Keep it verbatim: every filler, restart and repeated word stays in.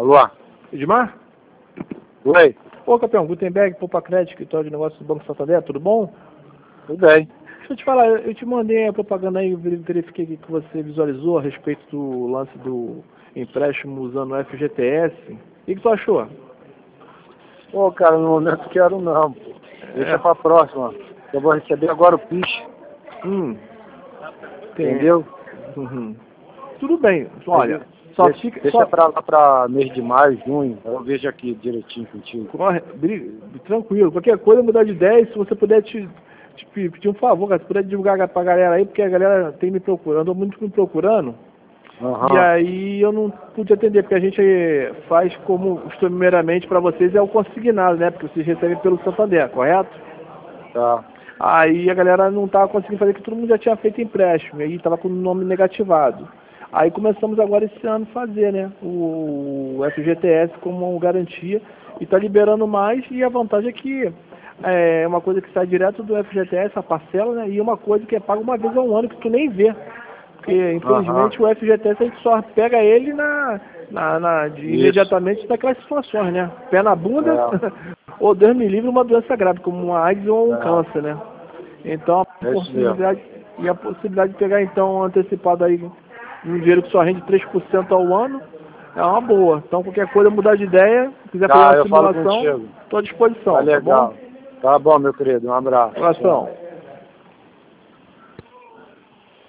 Alô? Edmar? Oi? Ô, campeão, Gutenberg, Poupa Crédito, escritório de negócios do Banco Santander, tudo bom? Tudo bem. Deixa eu te falar, eu te mandei a propaganda aí, eu verifiquei que você visualizou a respeito do lance do empréstimo usando o F G T S. O que, que tu achou? Pô, cara, no momento quero não, pô. Deixa É. pra próxima. Eu vou receber agora o P I X. Hum. Tem. Entendeu? Uhum. Tudo bem, olha, só deixa, fica... Deixa só... pra lá pra mês de maio, junho. Eu vejo aqui direitinho contigo. Corre, briga, tranquilo, qualquer coisa mudar de ideia, se você puder te, te pedir um favor, cara, se puder divulgar pra galera aí, porque a galera tem me procurando, andou muito me procurando, Uhum. e aí eu não pude atender, porque a gente faz como costumeiramente pra vocês, é o consignado, né, porque vocês recebem pelo Santander, correto? Tá. Aí a galera não tava conseguindo fazer, porque todo mundo já tinha feito empréstimo, e aí tava com o nome negativado. Aí começamos agora esse ano fazer, né, o F G T S como garantia, e está liberando mais, e a vantagem é que é uma coisa que sai direto do F G T S, a parcela, né, e uma coisa que é paga uma vez ao ano, que tu nem vê. Porque, infelizmente, Uhum. o F G T S a gente só pega ele na, na, na, de, imediatamente naquelas situações, né, pé na bunda, É. ou Deus me livre, uma doença grave, como uma AIDS ou um É. câncer, né. Então, a É isso possibilidade, e a possibilidade de pegar, então, antecipado aí, um dinheiro que só rende três por cento ao ano, é uma boa. Então, qualquer coisa, mudar de ideia, quiser Tá, fazer uma eu falo simulação, contigo. estou à disposição, Tá tá bom? legal. Tá bom, meu querido. Um abraço. Abração.